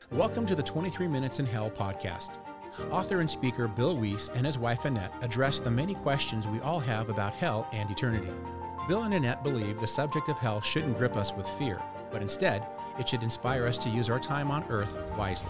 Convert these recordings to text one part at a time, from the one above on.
Welcome to the 23 Minutes in Hell podcast. Author and speaker Bill Wiese and his wife Annette address the many questions we all have about hell and eternity. Bill and Annette believe the subject of hell shouldn't grip us with fear, but instead, it should inspire us to use our time on earth wisely.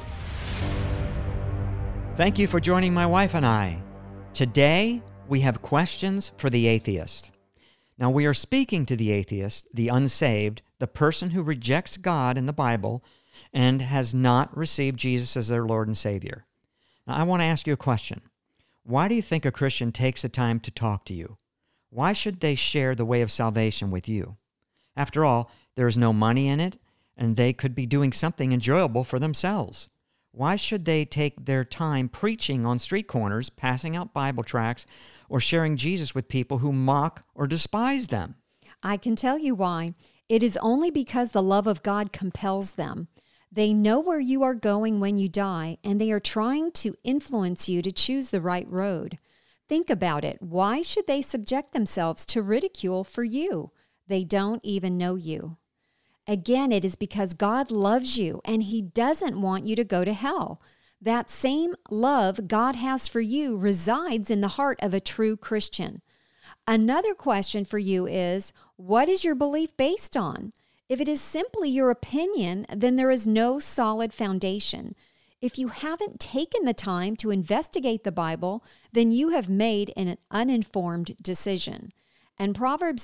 Thank you for joining my wife and I. Today, we have questions for the atheist. Now, we are speaking to the atheist, the unsaved, the person who rejects God in the Bible and has not received Jesus as their Lord and Savior. Now, I want to ask you a question. Why do you think a Christian takes the time to talk to you? Why should they share the way of salvation with you? After all, there is no money in it, and they could be doing something enjoyable for themselves. Why should they take their time preaching on street corners, passing out Bible tracts, or sharing Jesus with people who mock or despise them? I can tell you why. It is only because the love of God compels them. They know where you are going when you die, and they are trying to influence you to choose the right road. Think about it. Why should they subject themselves to ridicule for you? They don't even know you. Again, it is because God loves you, and He doesn't want you to go to hell. That same love God has for you resides in the heart of a true Christian. Another question for you is, what is your belief based on? If it is simply your opinion, then there is no solid foundation. If you haven't taken the time to investigate the Bible, then you have made an uninformed decision. And Proverbs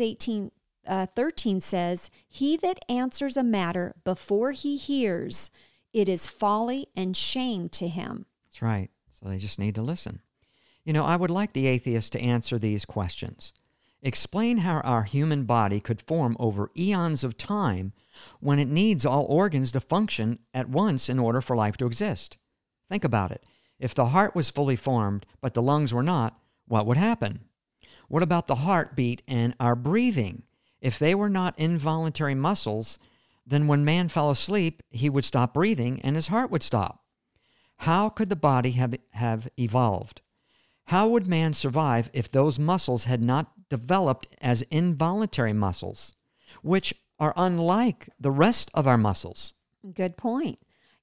18:13 says, "He that answers a matter before he hears, it is folly and shame to him." That's right. So they just need to listen. You know, I would like the atheist to answer these questions. Explain how our human body could form over eons of time when it needs all organs to function at once in order for life to exist. Think about it. If the heart was fully formed, but the lungs were not, what would happen? What about the heartbeat and our breathing? If they were not involuntary muscles, then when man fell asleep, he would stop breathing and his heart would stop. How could the body have evolved? How would man survive if those muscles had not developed as involuntary muscles, which are unlike the rest of our muscles? Good point.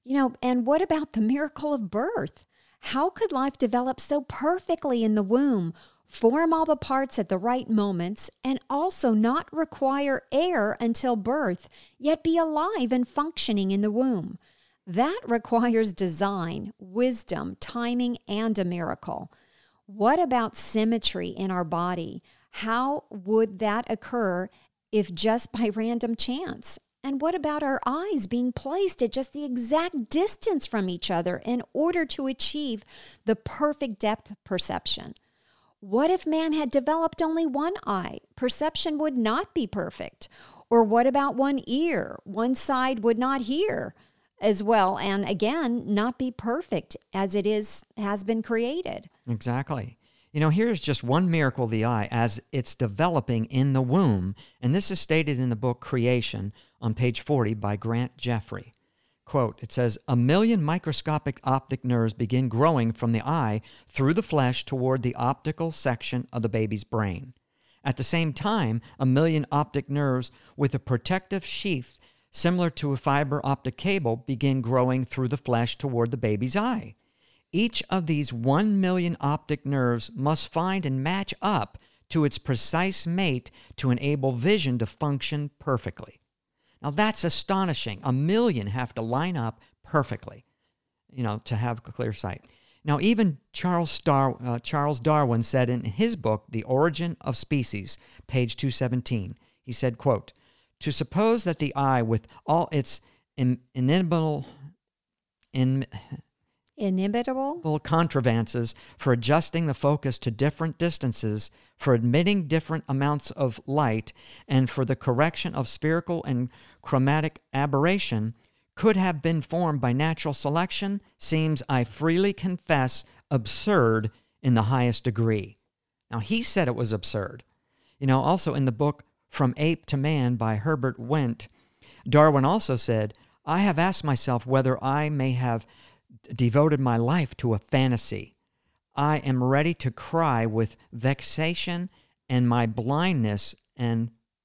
And what about the miracle of birth? How could life develop so perfectly in the womb, form all the parts at the right moments, and also not require air until birth, yet be alive and functioning in the womb? That requires design, wisdom, timing, and a miracle. What about symmetry in our body? How would that occur if just by random chance? And what about our eyes being placed at just the exact distance from each other in order to achieve the perfect depth perception? What if man had developed only one eye? Perception would not be perfect. Or what about one ear? One side would not hear as well, and again, not be perfect as it has been created. Exactly. Here's just one miracle of the eye as it's developing in the womb, and this is stated in the book Creation on page 40 by Grant Jeffrey. Quote, it says, 1 million microscopic optic nerves begin growing from the eye through the flesh toward the optical section of the baby's brain. At the same time, 1 million optic nerves with a protective sheath similar to a fiber optic cable begin growing through the flesh toward the baby's eye. Each of these 1 million optic nerves must find and match up to its precise mate to enable vision to function perfectly. Now that's astonishing. 1 million have to line up perfectly, to have clear sight. Now even Charles Darwin said in his book, The Origin of Species, page 217, he said, quote, to suppose that the eye with all its inimitable contrivances for adjusting the focus to different distances, for admitting different amounts of light, and for the correction of spherical and chromatic aberration, could have been formed by natural selection seems, I freely confess, absurd in the highest degree. Now, he said it was absurd. Also in the book From Ape to Man by Herbert Wendt, Darwin also said, I have asked myself whether I may have devoted my life to a fantasy. I am ready to cry with vexation and my blindness and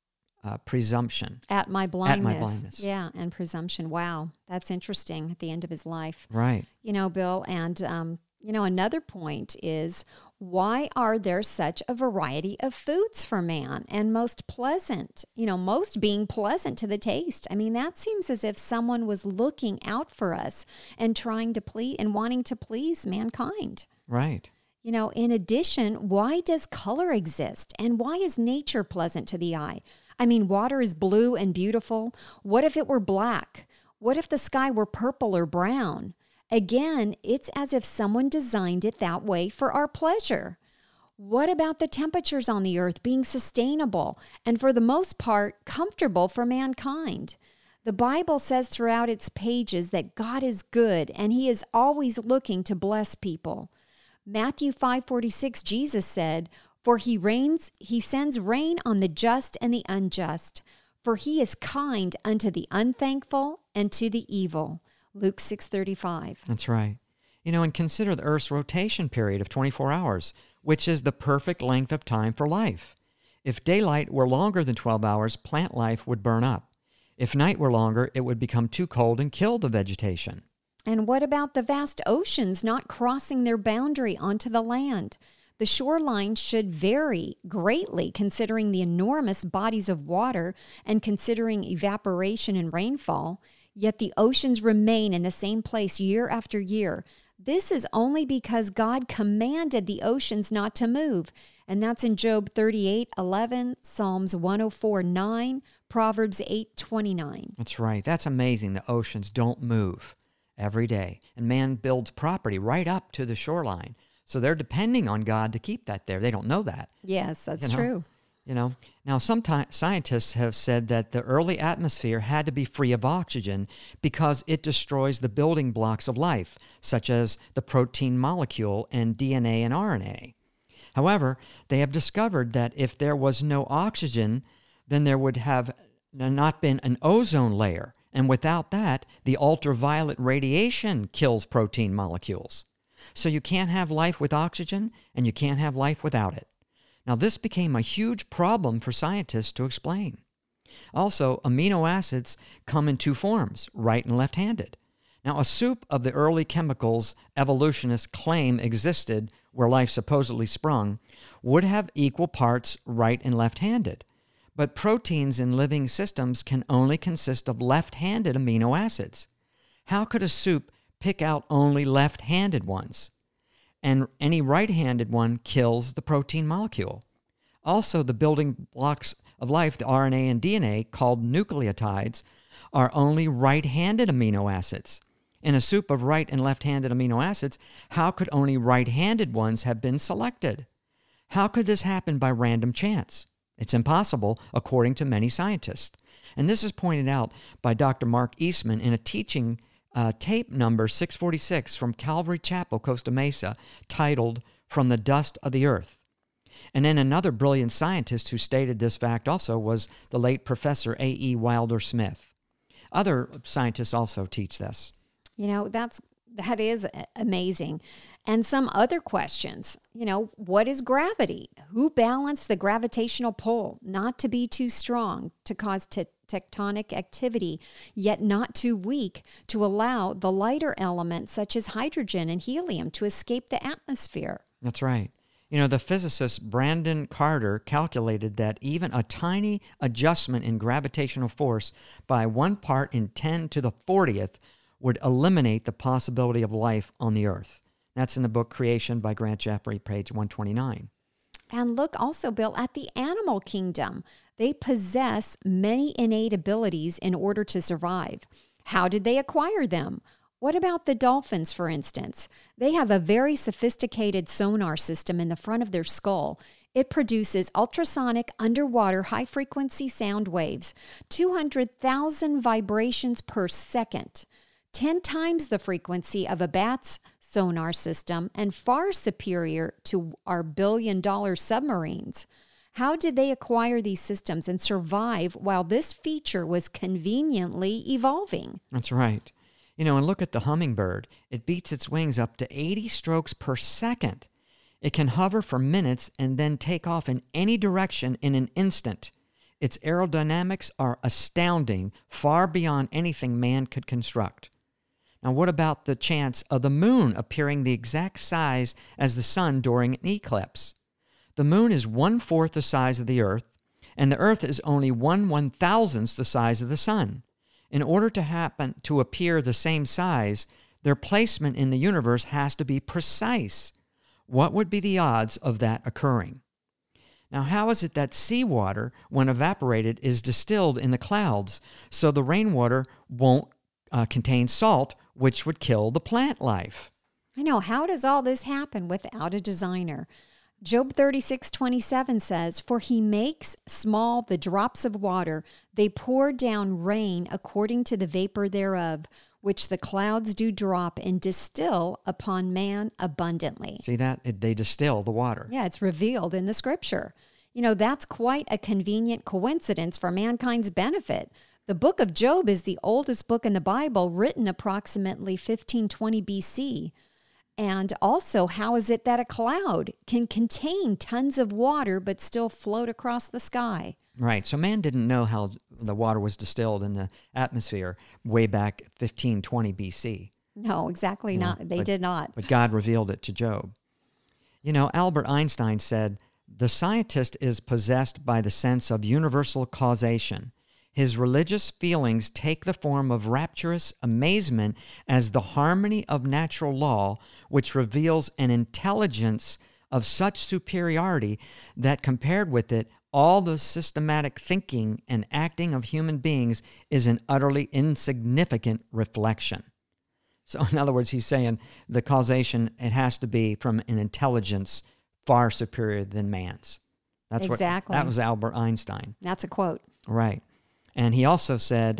presumption. At my blindness. At my blindness. Yeah, and presumption. Wow, that's interesting at the end of his life. Right. Bill, and, another point is, why are there such a variety of foods for man and most pleasant, most being pleasant to the taste? I mean, that seems as if someone was looking out for us and trying to please and wanting to please mankind. Right. In addition, why does color exist? And why is nature pleasant to the eye? I mean, water is blue and beautiful. What if it were black? What if the sky were purple or brown? Again, it's as if someone designed it that way for our pleasure. What about the temperatures on the earth being sustainable and, for the most part, comfortable for mankind? The Bible says throughout its pages that God is good and he is always looking to bless people. Matthew 5:46, Jesus said, "For he sends rain on the just and the unjust, for he is kind unto the unthankful and to the evil." Luke 6:35. That's right. And consider the Earth's rotation period of 24 hours, which is the perfect length of time for life. If daylight were longer than 12 hours, plant life would burn up. If night were longer, it would become too cold and kill the vegetation. And what about the vast oceans not crossing their boundary onto the land? The shoreline should vary greatly considering the enormous bodies of water and considering evaporation and rainfall, yet the oceans remain in the same place year after year. This is only because God commanded the oceans not to move, and that's in Job 38:11, Psalms 104:9, Proverbs 8:29. That's right. That's amazing. The oceans don't move every day, and man builds property right up to the shoreline. So they're depending on God to keep that there. They don't know that. Yes, that's true. Now some scientists have said that the early atmosphere had to be free of oxygen because it destroys the building blocks of life, such as the protein molecule and DNA and RNA. However, they have discovered that if there was no oxygen, then there would have not been an ozone layer. And without that, the ultraviolet radiation kills protein molecules. So you can't have life with oxygen, and you can't have life without it. Now, this became a huge problem for scientists to explain. Also, amino acids come in two forms, right and left-handed. Now, a soup of the early chemicals evolutionists claim existed where life supposedly sprung would have equal parts right and left-handed. But proteins in living systems can only consist of left-handed amino acids. How could a soup pick out only left-handed ones? And any right-handed one kills the protein molecule. Also, the building blocks of life, the RNA and DNA, called nucleotides, are only right-handed amino acids. In a soup of right and left-handed amino acids, how could only right-handed ones have been selected? How could this happen by random chance? It's impossible, according to many scientists. And this is pointed out by Dr. Mark Eastman in a teaching tape number 646 from Calvary Chapel, Costa Mesa, titled "From the Dust of the Earth." And then another brilliant scientist who stated this fact also was the late Professor A.E. Wilder Smith. Other scientists also teach this. That is amazing. And some other questions, what is gravity? Who balanced the gravitational pull not to be too strong to cause tectonic activity, yet not too weak to allow the lighter elements such as hydrogen and helium to escape the atmosphere? That's right. The physicist Brandon Carter calculated that even a tiny adjustment in gravitational force by 1 part in 10 to the 40th would eliminate the possibility of life on the earth. That's in the book Creation by Grant Jeffrey, page 129. And look also, Bill, at the animal kingdom. They possess many innate abilities in order to survive. How did they acquire them? What about the dolphins, for instance? They have a very sophisticated sonar system in the front of their skull. It produces ultrasonic underwater high-frequency sound waves, 200,000 vibrations per second, 10 times the frequency of a bat's sonar system and far superior to our billion-dollar submarines. How did they acquire these systems and survive while this feature was conveniently evolving? That's right. And look at the hummingbird. It beats its wings up to 80 strokes per second. It can hover for minutes and then take off in any direction in an instant. Its aerodynamics are astounding, far beyond anything man could construct. Now, what about the chance of the moon appearing the exact size as the sun during an eclipse? The moon is 1/4 the size of the Earth, and the Earth is only 1/1000th the size of the sun. In order to appear the same size, their placement in the universe has to be precise. What would be the odds of that occurring? Now, how is it that seawater, when evaporated, is distilled in the clouds, so the rainwater won't contain salt, which would kill the plant life? I know. How does all this happen without a designer? Job 36:27 says, "For he makes small the drops of water. They pour down rain according to the vapor thereof, which the clouds do drop and distill upon man abundantly." See that? They distill the water. Yeah, it's revealed in the scripture. You know, that's quite a convenient coincidence for mankind's benefit. The book of Job is the oldest book in the Bible, written approximately 1520 BC. And also, how is it that a cloud can contain tons of water but still float across the sky? Right. So man didn't know how the water was distilled in the atmosphere way back 1520 BC. No, exactly not. They did not. But God revealed it to Job. You know, Albert Einstein said, "The scientist is possessed by the sense of universal causation. His religious feelings take the form of rapturous amazement as the harmony of natural law, which reveals an intelligence of such superiority that compared with it, all the systematic thinking and acting of human beings is an utterly insignificant reflection." So in other words, he's saying the causation, it has to be from an intelligence far superior than man's. That's exactly. That was Albert Einstein. That's a quote. Right. And he also said,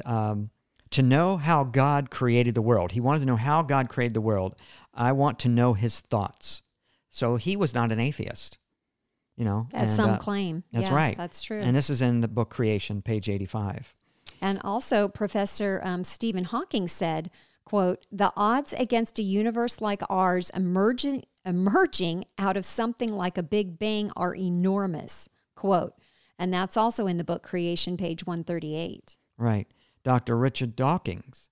to know how God created the world. He wanted to know how God created the world. I want to know his thoughts. So he was not an atheist, you know. As some claim. That's yeah, right. That's true. And this is in the book Creation, page 85. And also, Professor Stephen Hawking said, quote, "The odds against a universe like ours emerging out of something like a Big Bang are enormous," quote. And that's also in the book Creation, page 138. Right. Dr. Richard Dawkins.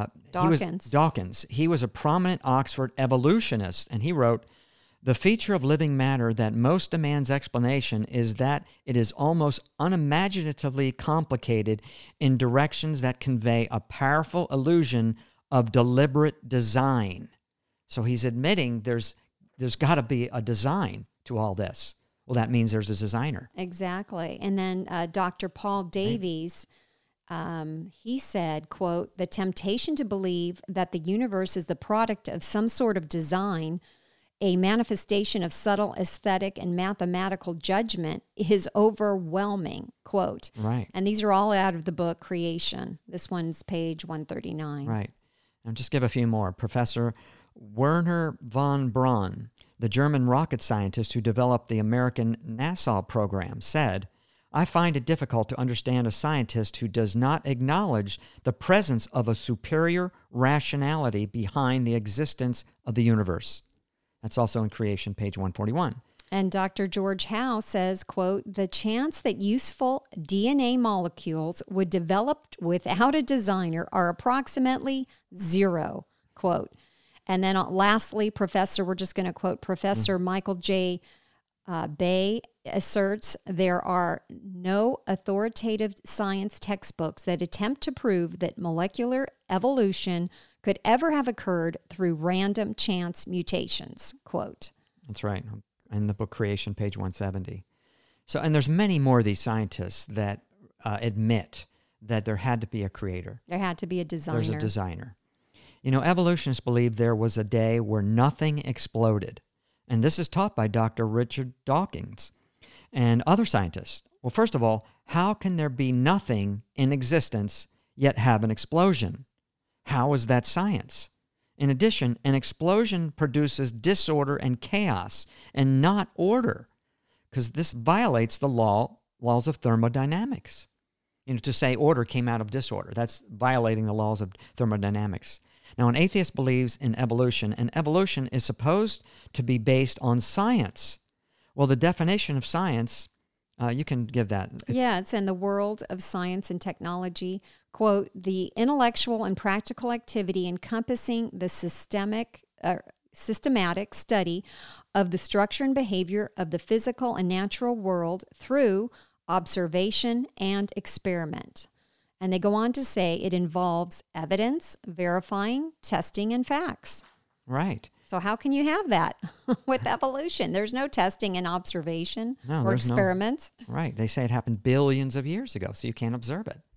He was a prominent Oxford evolutionist, and he wrote, "The feature of living matter that most demands explanation is that it is almost unimaginatively complicated in directions that convey a powerful illusion of deliberate design." So he's admitting there's got to be a design to all this. Well, that means there's a designer. Exactly. And then Dr. Paul Davies, he said, quote, "The temptation to believe that the universe is the product of some sort of design, a manifestation of subtle aesthetic and mathematical judgment, is overwhelming," quote. Right. And these are all out of the book Creation. This one's page 139. Right. And just give a few more. Professor Werner von Braun, the German rocket scientist who developed the American NASA program, said, "I find it difficult to understand a scientist who does not acknowledge the presence of a superior rationality behind the existence of the universe." That's also in Creation, page 141. And Dr. George Howe says, quote, "The chance that useful DNA molecules would develop without a designer are approximately zero," quote. And then lastly, we're just going to quote Professor Michael J. Bay asserts there are no authoritative science textbooks that attempt to prove that molecular evolution could ever have occurred through random chance mutations, quote. That's right. In the book Creation, page 170. So, and there's many more of these scientists that admit that there had to be a creator. There had to be a designer. There's a designer. You know, evolutionists believe there was a day where nothing exploded. And this is taught by Dr. Richard Dawkins and other scientists. Well, first of all, how can there be nothing in existence yet have an explosion? How is that science? In addition, an explosion produces disorder and chaos and not order, because this violates the laws of thermodynamics. You know, to say order came out of disorder, that's violating the laws of thermodynamics. Now, an atheist believes in evolution, and evolution is supposed to be based on science. Well, the definition of science You can give that. It's in the world of science and technology. Quote, the intellectual and practical activity encompassing the systematic study of the structure and behavior of the physical and natural world through observation and experiment. And they go on to say it involves evidence, verifying, testing, and facts. Right. So how can you have that with evolution? There's no testing and observation or experiments. Right. They say it happened billions of years ago, so you can't observe it,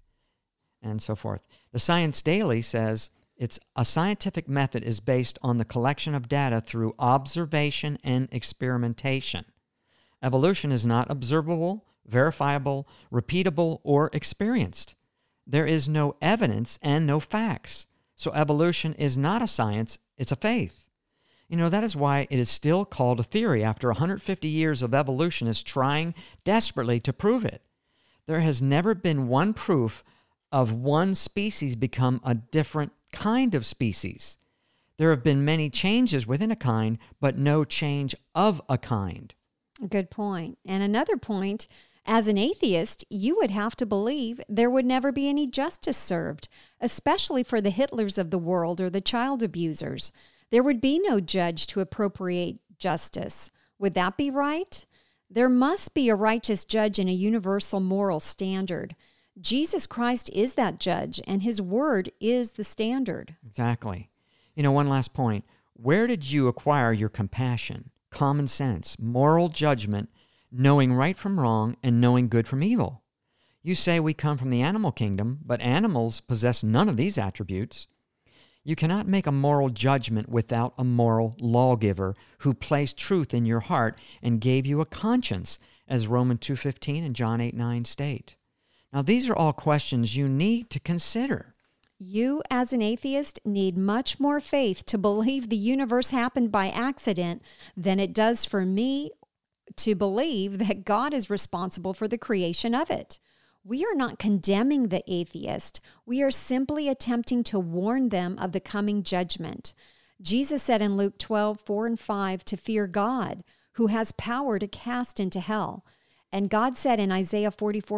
and so forth. The Science Daily says it's a scientific method is based on the collection of data through observation and experimentation. Evolution is not observable, verifiable, repeatable, or experienced. There is no evidence and no facts. So evolution is not a science, it's a faith. That is why it is still called a theory after 150 years of evolutionists trying desperately to prove it. There has never been one proof of one species become a different kind of species. There have been many changes within a kind, but no change of a kind. Good point. And another point, as an atheist, you would have to believe there would never be any justice served, especially for the Hitlers of the world or the child abusers. There would be no judge to appropriate justice. Would that be right? There must be a righteous judge and a universal moral standard. Jesus Christ is that judge, and his word is the standard. Exactly. One last point. Where did you acquire your compassion, common sense, moral judgment, knowing right from wrong, and knowing good from evil? You say we come from the animal kingdom, but animals possess none of these attributes. You cannot make a moral judgment without a moral lawgiver who placed truth in your heart and gave you a conscience, as Romans 2:15 and John 8:9 state. Now, these are all questions you need to consider. You, as an atheist, need much more faith to believe the universe happened by accident than it does for me to believe that God is responsible for the creation of it. We are not condemning the atheist. We are simply attempting to warn them of the coming judgment. Jesus said in Luke 12:4 and 5 to fear God, who has power to cast into hell. And God said in Isaiah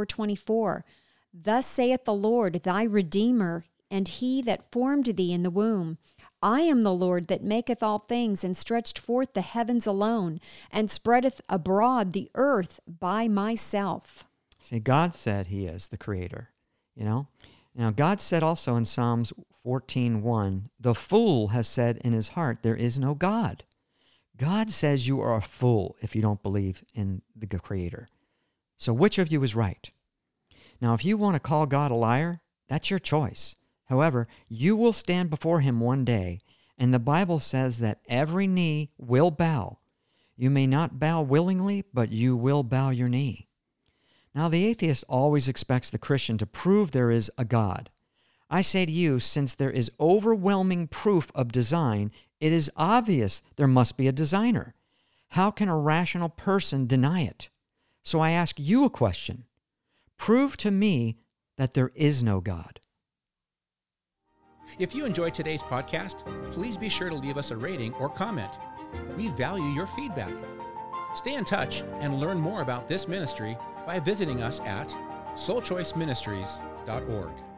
44:24, thus saith the Lord, thy Redeemer, and he that formed thee in the womb. I am the Lord that maketh all things, and stretched forth the heavens alone, and spreadeth abroad the earth by myself. See, God said he is the creator, Now, God said also in Psalms 14:1, the fool has said in his heart, there is no God. God says you are a fool if you don't believe in the creator. So which of you is right? Now, if you want to call God a liar, that's your choice. However, you will stand before him one day, and the Bible says that every knee will bow. You may not bow willingly, but you will bow your knee. Now, the atheist always expects the Christian to prove there is a God. I say to you, since there is overwhelming proof of design, it is obvious there must be a designer. How can a rational person deny it? So I ask you a question. Prove to me that there is no God. If you enjoyed today's podcast, please be sure to leave us a rating or comment. We value your feedback. Stay in touch and learn more about this ministry by visiting us at soulchoiceministries.org.